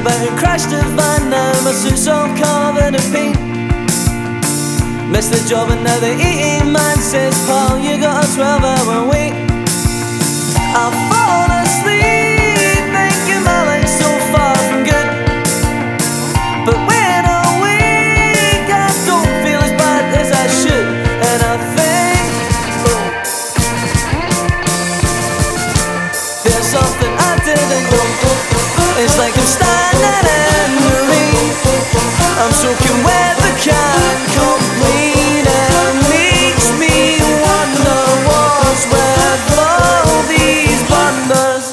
about who crashed a van. Now my suit's all covered in paint. Missed the job and now the eating man says, pal, you got a 12-hour wait. I've fallen asleep thinking my life's so far from good, but when I wake I don't feel as bad as I should. And I think, oh, there's something I didn't know. It's like I'm standing in the rain, I'm soaking wet but can't complain. And it makes me wonder what's with all these blunders.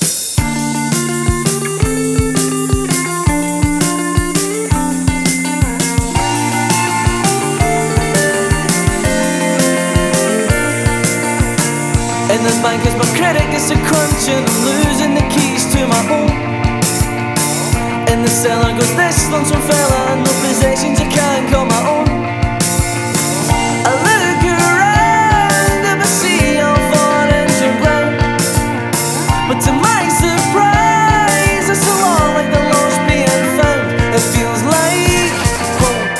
In the bank as my credit gets a crunch and I'm losing the keys to my home. In the cellar goes this lonesome fella, no possessions I can't call my own. I look around and I see all orange and brown, but to my surprise it's a lot like the lost being found. It feels like home,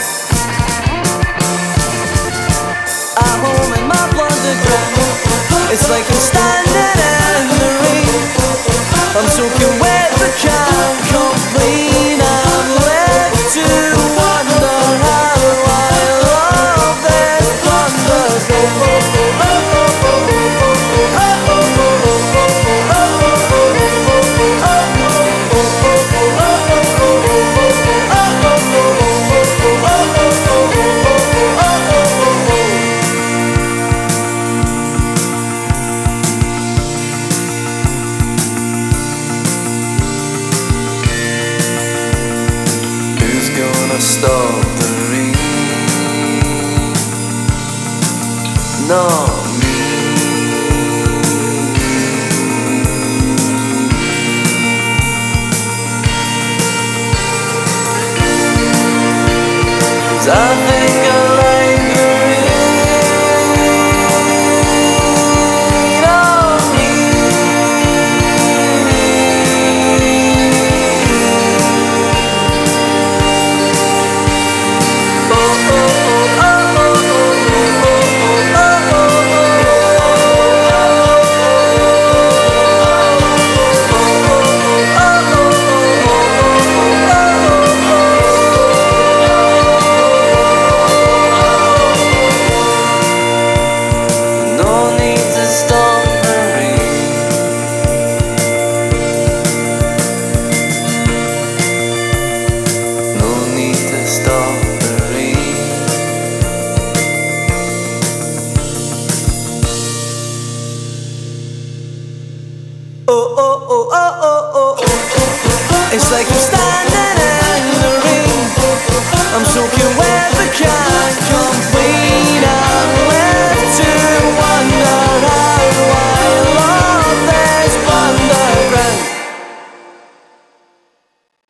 at home in my blonde ground. It's like I'm standing in the rain, I'm soaking wet but can't complain. I'm left to wonder how I'll love this blunder. Stop the rain. No.